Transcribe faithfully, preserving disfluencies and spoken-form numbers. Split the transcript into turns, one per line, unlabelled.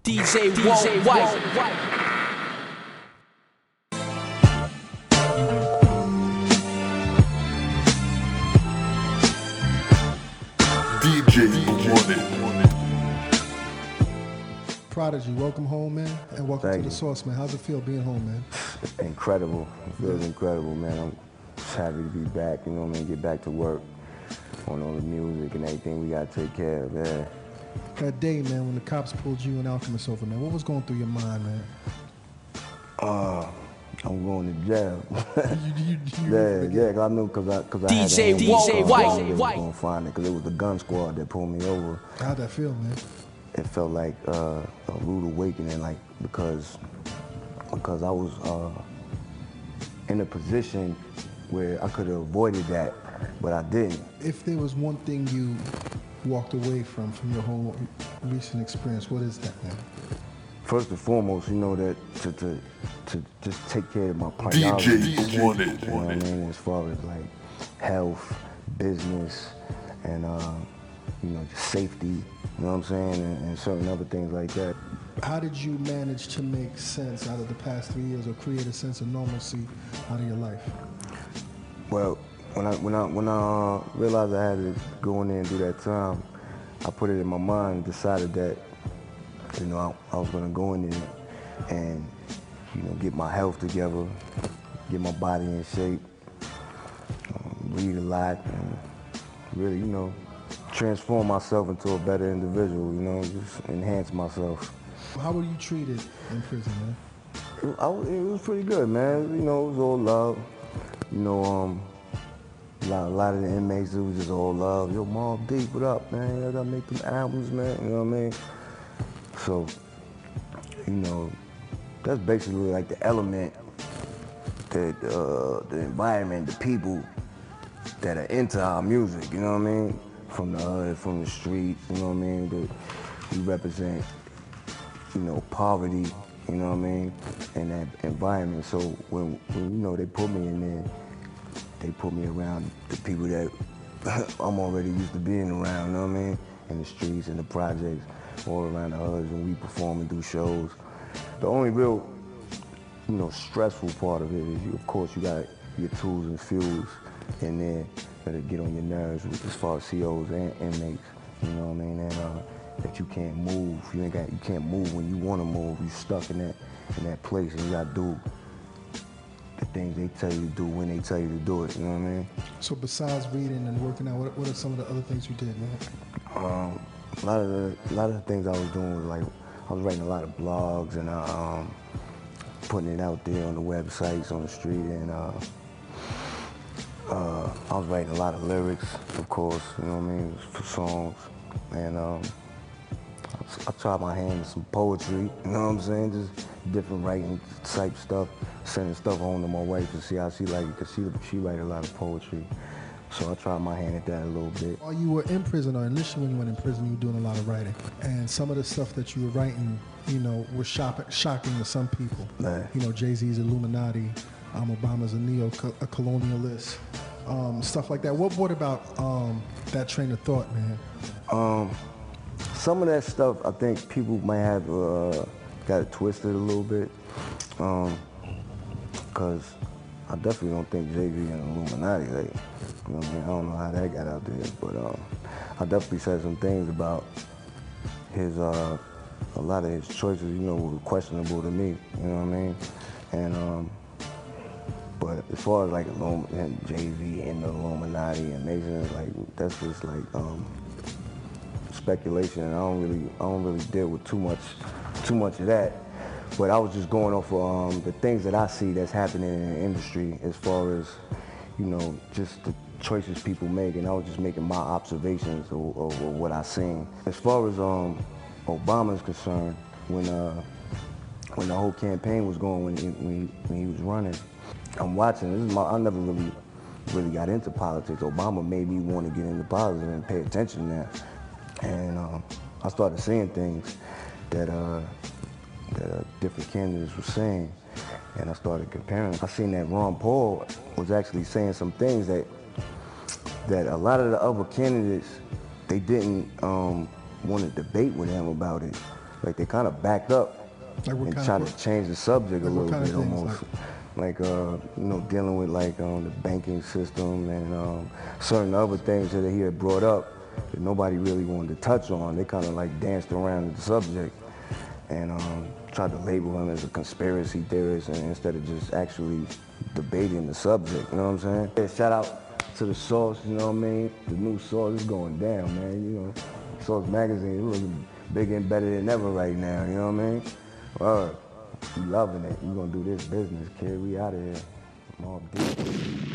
D J Walt White.
D J Wanted.
Prodigy, welcome home, man, and welcome
Thank
to the
you.
Source, man. How's it feel being home, man?
Incredible. It feels incredible, man. I'm just happy to be back, you know what I mean? Get back to work on all the music and everything we gotta take care of, yeah.
That day, man, when the cops pulled you and Alchemist over, man, what was going through your mind, man?
Uh, I'm going to jail.
you, you, you
yeah, yeah, cause I knew, cause I, cause I
D J
had the
Walt
handbook,
White.
I knew they was gonna find it, cause it was the gun squad that pulled me over.
How'd that feel, man?
It felt like uh, a rude awakening, like because because I was uh, in a position where I could have avoided that, but I didn't.
If there was one thing you walked away from from your whole recent experience, what is that, man?
First and foremost, you know that to to, to just take care of my
D J
priorities.
Wanted.
You know what I mean, as far as like health, business, and uh, you know just safety. You know what I'm saying, and, and certain other things like that.
How did you manage to make sense out of the past three years or create a sense of normalcy out of your life?
Well, when I when I when I uh, realized I had to go in there and do that time, I put it in my mind and decided that you know I, I was gonna go in there and you know get my health together, get my body in shape, um, read a lot, and really you know transform myself into a better individual. You know, just enhance myself.
How were you treated in prison, man?
It, I, it was pretty good, man. You know, it was all love. You know, um, a lot, a lot of the inmates, it was just all love. Yo, Mobb Deep, what up, man? I gotta make them albums, man. You know what I mean? So, you know, that's basically like the element, that uh, the environment, the people that are into our music. You know what I mean? From the hood, from the streets. You know what I mean? That we represent. You know, poverty, you know what I mean, and that environment. So when, when you know they put me in there, they put me around the people that I'm already used to being around, you know what I mean, in the streets, in the projects, all around the hoods when we perform and do shows. The only real, you know, stressful part of it is, you, of course, you got your tools and fuels in there that'll get on your nerves with, as far as C Os and inmates, you know what I mean, and uh, that you can't move. You ain't got. You can't move when you want to move. You stuck in that in that place, and you gotta do the things they tell you to do when they tell you to do it. You know what I mean?
So besides reading and working out, what, what are some of the other things you did, man?
Um, a lot of the a lot of the things I was doing was like I was writing a lot of blogs and uh, um, putting it out there on the websites, on the street, and uh, uh, I was writing a lot of lyrics, of course. You know what I mean, for songs, and. Um, I tried my hand in some poetry, you know what I'm saying? Just different writing type stuff, sending stuff home to my wife to see how she like it, because she, she write a lot of poetry. So I tried my hand at that a little bit.
While you were in prison, or initially when you went in prison, you were doing a lot of writing. And some of the stuff that you were writing, you know, was shop- shocking to some people.
Right.
You know, Jay-Z's Illuminati, um, Obama's a neo-colonialist, um, stuff like that. What brought about um, that train of thought, man?
Um, Some of that stuff, I think people might have uh, got it twisted a little bit, um, cause I definitely don't think Jay-Z and Illuminati, like, you know what I mean? I don't know how that got out there, but um, I definitely said some things about his, uh, a lot of his choices, you know, were questionable to me, you know what I mean? And, um, but as far as like Illum- and Jay-Z and the Illuminati and Masons, like, that's just like, um, speculation, and I don't really, I don't really deal with too much, too much of that. But I was just going off of um, the things that I see that's happening in the industry, as far as, you know, just the choices people make, and I was just making my observations of, of, of what I seen. As far as um, Obama's concerned, when uh, when the whole campaign was going, when he, when he, when he was running, I'm watching. This is my, I never really, really got into politics. Obama made me want to get into politics and pay attention to that. And um, I started seeing things that uh, that uh, different candidates were saying, and I started comparing. I seen that Ron Paul was actually saying some things that that a lot of the other candidates, they didn't um, want to debate with him about it. like they kind of backed up
Like what
and
kind
tried
of,
to change the subject
like
a
what
little
kind of
bit
things,
almost. Like, uh, you know, dealing with like um, the banking system and um, certain other things that he had brought up that nobody really wanted to touch on. They kind of like danced around the subject and um, tried to label him as a conspiracy theorist and instead of just actually debating the subject, you know what I'm saying? Yeah, shout out to the Source, you know what I mean? The new Source is going down, man, you know. Source magazine is looking bigger and better than ever right now, you know what I mean? Word. You loving it. You gonna do this business, kid. We out of here. I'm all deep.